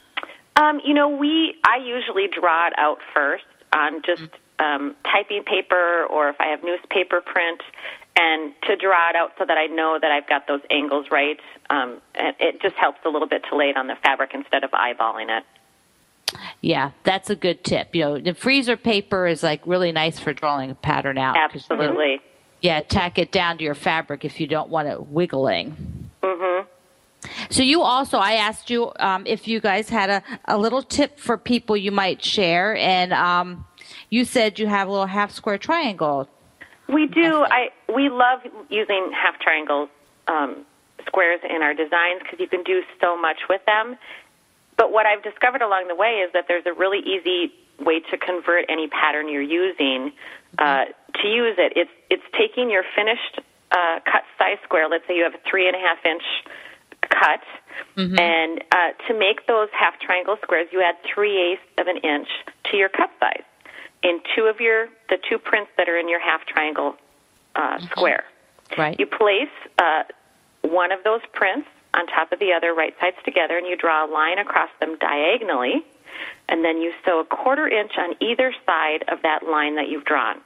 I usually draw it out first on just typing paper, or if I have newspaper print, and to draw it out so that I know that I've got those angles right. And it just helps a little bit to lay it on the fabric instead of eyeballing it. Yeah, that's a good tip. You know, the freezer paper is like really nice for drawing a pattern out. Absolutely. Tack it down to your fabric if you don't want it wiggling. Mm-hmm. So you also, I asked you if you guys had a little tip for people you might share, and you said you have a little half square triangle. We do. We love using half triangle squares in our designs because you can do so much with them. But what I've discovered along the way is that there's a really easy way to convert any pattern you're using to use it. It's taking your finished cut size square. Let's say you have a 3.5-inch cut, and to make those half triangle squares, you add 3/8 of an inch to your cut size in the two prints that are in your half triangle square. Right. You place one of those prints on top of the other, right sides together, and you draw a line across them diagonally, and then you sew a 1/4 inch on either side of that line that you've drawn.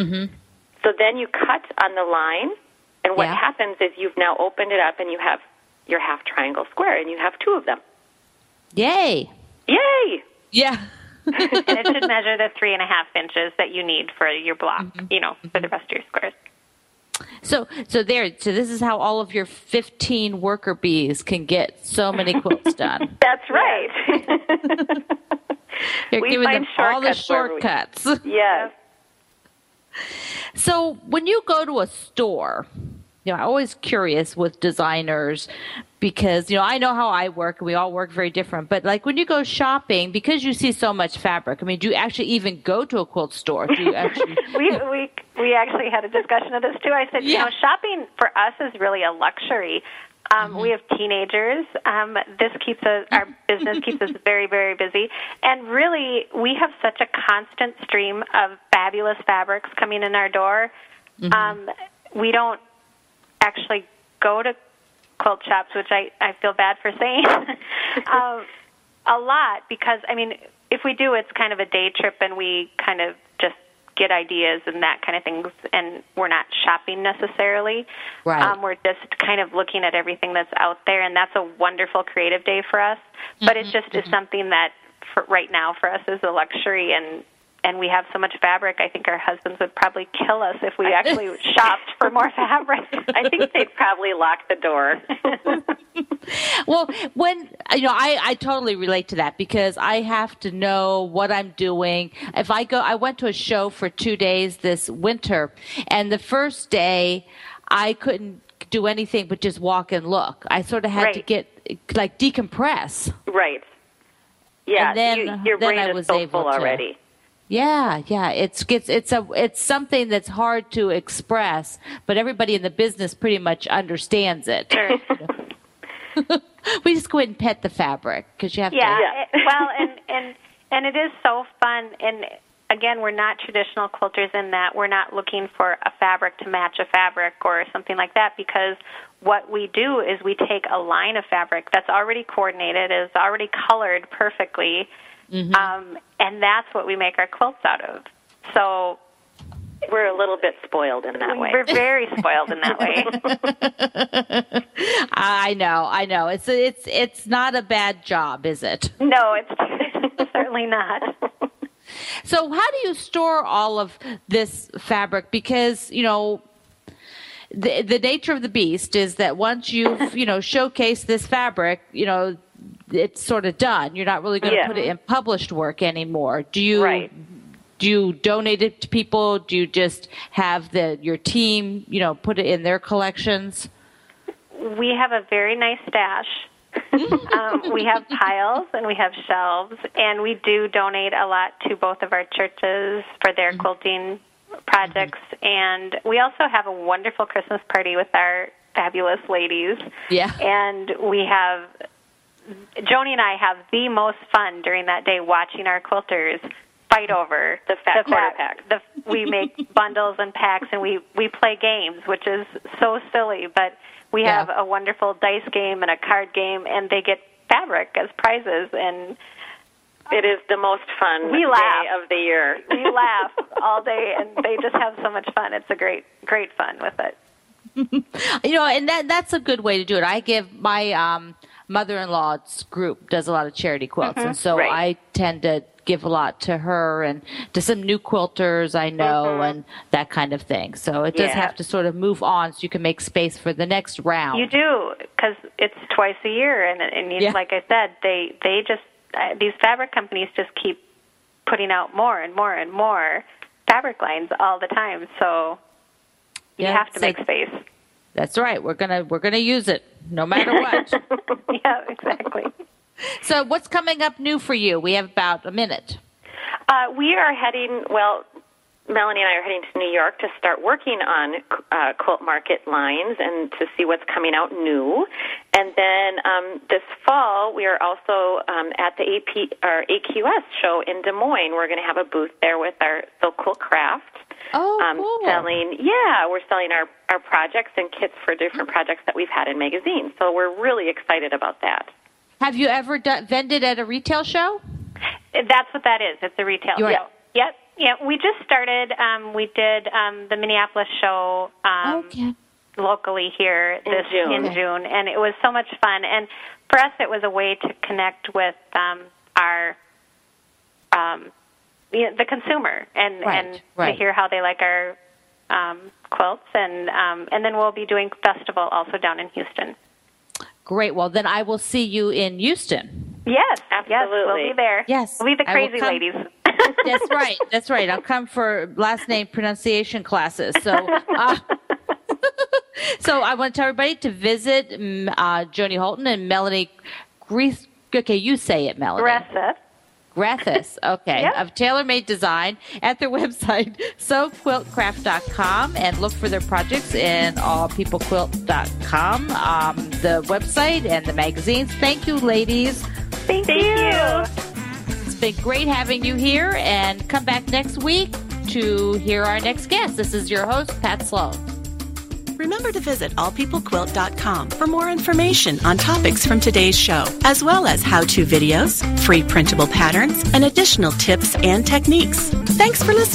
So then you cut on the line, and what happens is you've now opened it up, and you have your half triangle square, and you have two of them. Yay! Yeah. And it should measure the 3.5 inches that you need for your block, for the rest of your squares. So this is how all of your 15 worker bees can get so many quilts done. That's right. You're giving them all the shortcuts. Yes. So when you go to a store, I'm always curious with designers because, I know how I work and we all work very different. But like when you go shopping, because you see so much fabric, do you actually even go to a quilt store? Do you actually... We actually had a discussion of this too. I said, shopping for us is really a luxury. We have teenagers. Our business keeps us very, very busy. And really, we have such a constant stream of fabulous fabrics coming in our door. We don't actually go to quilt shops, which I feel bad for saying, a lot because, if we do, it's kind of a day trip and we kind of just get ideas and that kind of things, and we're not shopping necessarily. Right. We're just kind of looking at everything that's out there, and that's a wonderful creative day for us. But it just is something that right now for us is a luxury, and we have so much fabric, I think our husbands would probably kill us if we actually shopped for more fabric. I think they'd probably lock the door. Well, when, I totally relate to that because I have to know what I'm doing. If I went to a show for 2 days this winter, and the first day I couldn't do anything but just walk and look. I sort of had to decompress. Right. Yeah, and then, your brain then I is was so able full to. already. Yeah. It's something that's hard to express, but everybody in the business pretty much understands it. Sure. We just go ahead and pet the fabric because you have to. Well, and it is so fun, and again, we're not traditional quilters in that we're not looking for a fabric to match a fabric or something like that, because what we do is we take a line of fabric that's already coordinated, is already colored perfectly, and that's what we make our quilts out of. So we're a little bit spoiled in that way. We're very spoiled in that way. I know. It's not a bad job, is it? No, it's certainly not. So how do you store all of this fabric? Because, the nature of the beast is that once you've, showcased this fabric, it's sort of done. You're not really going to put it in published work anymore. Do you donate it to people? Do you just have your team, put it in their collections? We have a very nice stash. We have piles and we have shelves, and we do donate a lot to both of our churches for their quilting projects, and we also have a wonderful Christmas party with our fabulous ladies. Yeah. And Joni and I have the most fun during that day watching our quilters fight over the quarter pack. We make bundles and packs, and we play games, which is so silly, but we have a wonderful dice game and a card game, and they get fabric as prizes, and it is the most fun day of the year. We laugh all day, and they just have so much fun. It's a great fun with it. And that's a good way to do it. I give my mother-in-law's group does a lot of charity quilts, and so I tend to give a lot to her and to some new quilters I know and that kind of thing. So it does have to sort of move on so you can make space for the next round. You do, because it's twice a year, and like I said, they just these fabric companies just keep putting out more and more and more fabric lines all the time. So you have to make space. That's right. We're gonna use it no matter what. Yeah, exactly. So what's coming up new for you? We have about a minute. We are heading, Melanie and I are heading to New York to start working on quilt market lines and to see what's coming out new. And then this fall, we are also at the AQS show in Des Moines. We're going to have a booth there with our So Cool Craft. Oh, cool. We're selling our projects and kits for different projects that we've had in magazines. So we're really excited about that. Have you ever vended at a retail show? That's what that is. It's a retail show. Yep. Yeah, we just started. We did the Minneapolis show locally here in June, and it was so much fun. And for us, it was a way to connect with our the consumer and to hear how they like our quilts, and then we'll be doing festival also down in Houston. Great. Well, then I will see you in Houston. Yes, absolutely. Yes, we'll be there. Yes, we'll be the crazy ladies. That's right. I'll come for last name pronunciation classes. So, so I want to tell everybody to visit Joni Holton and Melanie Grease. Okay, you say it, Melanie. Grathis, okay, of Tailor Made Design at their website, SoQuiltCraft.com, and look for their projects in allpeoplequilt.com, the website and the magazines. Thank you, ladies. Thank you. It's been great having you here, and come back next week to hear our next guest. This is your host, Pat Sloan. Remember to visit allpeoplequilt.com for more information on topics from today's show, as well as how-to videos, free printable patterns, and additional tips and techniques. Thanks for listening.